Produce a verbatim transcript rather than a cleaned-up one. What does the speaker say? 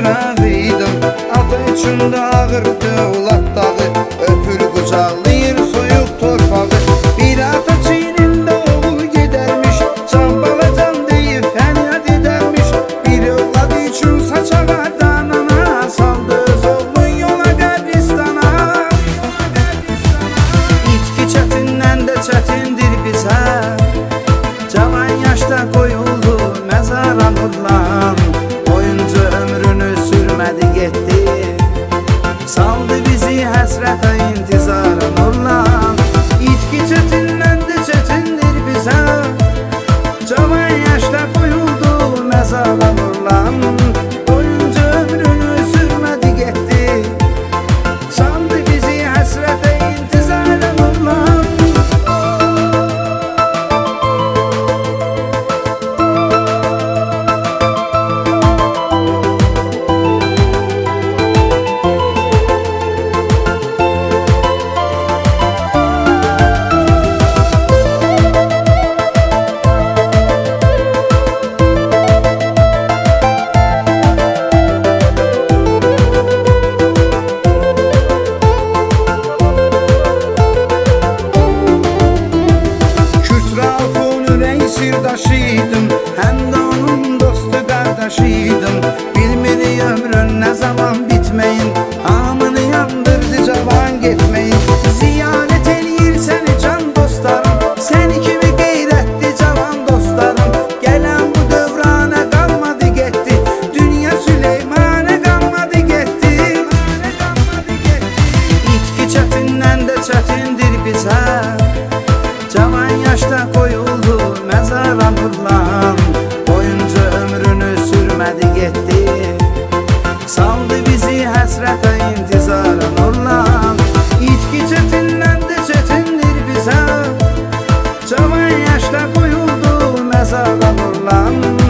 çırağıydım. Adı içində ağır dövlət dağı, öpür qucaqlayır soyuq torpağı. Bir ata çiynində oğul gedərmiş, can balacan deyib fəryad edərmiş. Bir övlad üçün saç ağardan ana, saldı öz oğlun yola qəbristana. İtki çətindən də çətindir bizə, cavan yaşda qoyuldu məzara nurlan. Oyuncu ömrünü sürmədi getdi, saldı bizi həsrətə intizara nurlan. İtki çətindən də çətindir bizə, cavan yaşda qoyuldu məzara nurlan. Oyuncu ömrünü sürmədi getdi, saldı bizi həsrətə intizara nurlan. Sirdaşıydım, həm də onun dostu qardaşıydım. Bilmiri ömrün nə zaman bitməyin, hamını yandırdı cavan getməyin. Ziyarət eləyir səni can dostlarım, səni kimi qeyrətli cavan dostlarım. Gələn bu dövrana qalmadı getdi, dünya Süleymanə qalmadı getdi. İtki çətindən də çətindir bizə, cavan yaşda qoyuldu məzara nurlan. Oyuncu ömrünü sürmədi getdi, saldı bizi həsrətə intizara nurlan. İtki çətindən də çətindir bizə, cavan yaşda qoyuldu məzara nurlan.